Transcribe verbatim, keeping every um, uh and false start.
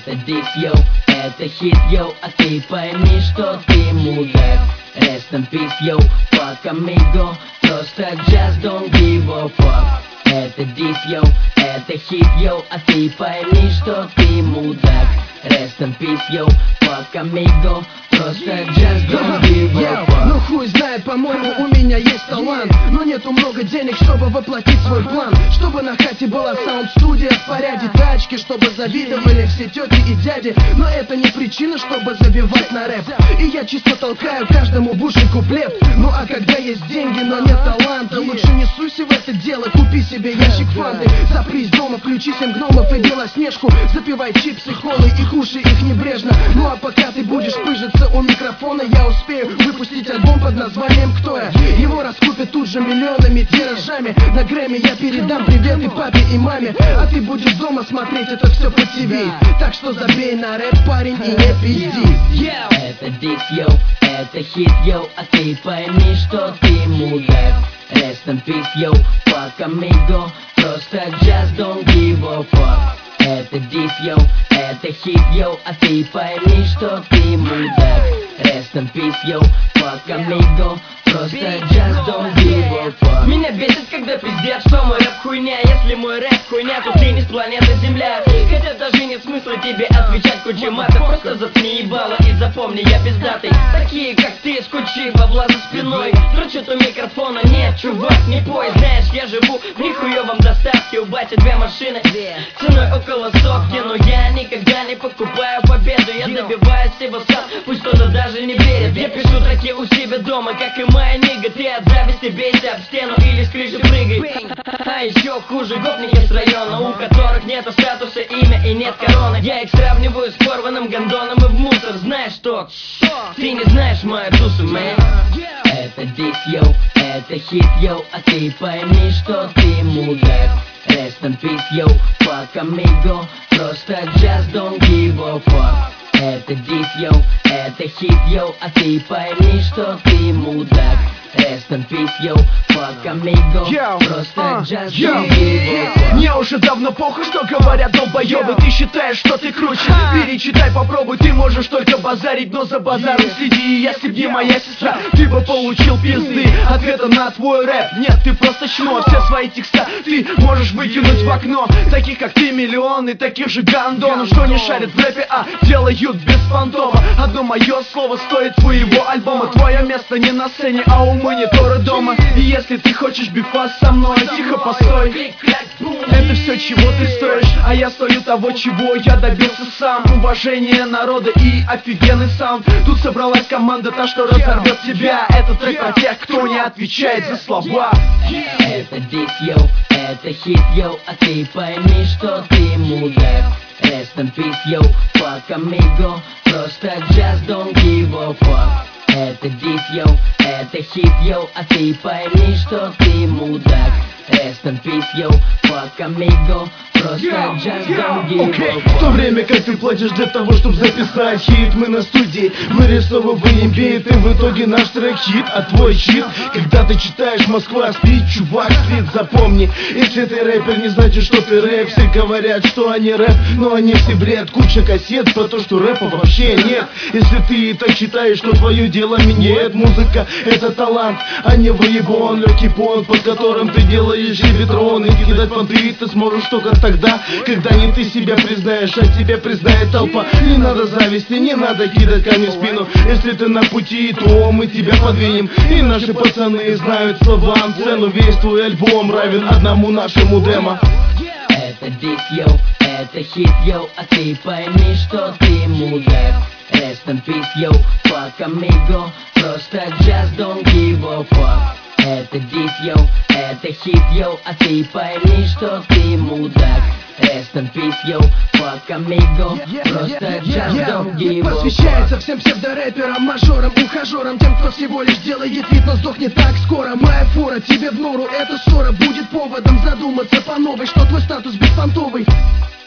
Это дис, йоу, это хит, йоу, а ты пойми, что ты мудак. Rest in peace, йоу, fuck amigo, просто just don't give a fuck. Это дис, йоу, это хит, йоу, а ты пойми, что ты мудак. Rest in peace, йоу, fuck amigo, просто just don't give a fuck. Ну хуй знает, по-моему, у меня есть талант, но нету много денег, чтобы воплотить свой план. Чтобы на хате была саунд-студия, в порядке тачки, чтобы завидовали все тети и дяди. Но это не причина, чтобы забивать на рэп. И я чисто толкаю каждому в уши куплет. Ну а когда есть деньги, но нет таланта, лучше не суйся в это дело, купи себе ящик фанты. Запрись дома, включи семь гномов и Белоснежку. Запивай чипсы, колы и кушай их небрежно. Ну а пока ты будешь пыжиться у микрофона, я успею выпустить альбом под названием «Кто я?». Его раскупят тут же миллионами тиражами. На Грэмми я передам приветы папе и маме, а ты будешь дома смотреть это все по ТВ. Так что забей на рэп, парень, и не пизди. Это дис, йоу, это хит, йоу, а ты пойми, что ты мудак. Rest in peace, йоу, fuck amigo, просто just don't give a fuck. Это дис, йоу, это хит, йоу, а ты пойми, что ты мудак. Rest in peace, йоу, fuck amigo, просто just don't give a fuck. Меня бесит, когда пиздят, что мой рэп хуйня. Если мой рэп хуйня, то ты не с планеты Земля. Хотя даже нет смысла тебе отвечать куча матов. Просто заткни ебало и запомни, я пиздатый. Такие как ты, с кучей бабла за спиной, дрочат у микрофона, нет, чувак, не пой. Знаешь, я живу в нихуевом достатке. У бати две машины ценой около сотки. Но я никогда не покупаю победу. Я добиваюсь всего сам, пусть кто-то даже не верит. Я пишу треки у себя дома, как и моя нига. Ты от зависти бейся об стену или с крыши прыгай. А еще хуже гопники с района, у которых нету статуса, имя и нет короны. Я их сравниваю с порванным гондоном и в мусор. Знаешь что? Ты не знаешь мою тусу, мэн. Это дис, йоу, это хит, йоу, а ты пойми, что ты мудак. Rest in peace, йоу, fuck amigo, просто just don't give a fuck. Это дис, йоу, это хит, йоу, а ты пойми, что ты мудак. Rest in peace, йоу, fuck amigo, просто just don't give a fuck. Мне уже давно похуй, что говорят долбоёбы. Ты считаешь, что ты круче? Перечитай, попробуй, ты можешь только базарить, но за базаром следи. Если б не моя сестра, ты бы получил пизды. Ответа на твой рэп нет, ты просто чмо. Все свои текста ты можешь выкинуть в окно. Таких как ты миллионы, таких же гандонов, что не шарят в рэпе, а делают без фантома. Одно мое слово стоит твоего альбома. Твое место не на сцене, а у монитора дома. И если ты хочешь бифа со мной, тихо постой. Это все, чего ты стоишь, а я стою того, чего я добился сам. Уважение народа и офигенный саунд. Тут собралась команда, та, что разорвет тебя. Это трек про тех, кто не отвечает за слова. Это дис, йоу, это хит, йоу, а ты пойми, что ты мудак. Rest in peace, йоу, fuck amigo, просто just don't give a fuck. Это дис, йоу, это хит, йоу, а ты пойми, что ты мудак. Rest in peace, йоу, fuck amigo, просто just don't give a fuck. В то время как ты платишь для того, чтобы записать хит, мы на студии, мы рисовываем бит, и в итоге наш трек хит, а твой щит. Когда ты читаешь «Москва спит», чувак спит, запомни. Если ты рэпер, не значит, что ты рэп. Все говорят, что они рэп, но они все бред. Куча кассет про то, что рэпа вообще нет. Если ты так считаешь, что твое дело меняет, музыка — это талант, а не выебон. Легкий понт, под которым ты делаешь себе трон. И кидать понты ты сможешь только тогда, когда не ты себя признаешь, а тебя признает толпа. Не надо зависти, не надо кидать камни в спину. Если ты на пути, то мы тебя подвинем. И наши пацаны знают словам цену. Весь твой альбом равен одному нашему демо. Это дис, йоу, это хит, йоу, а ты пойми, что ты мудак. Rest in peace, йоу, fuck amigo, просто just don't give a fuck. Это дис, йоу, это хит, йоу, а ты пойми, что ты мудак. Rest in peace, йоу, fuck amigo, просто just don't give a fuck. Посвящается всем псевдорэперам, мажорам, ухажерам, тем, кто всего лишь делает вид, но сдохнет так скоро. Моя фора тебе в нору, эта ссора будет поводом задуматься по новой, что твой статус беспонтовый.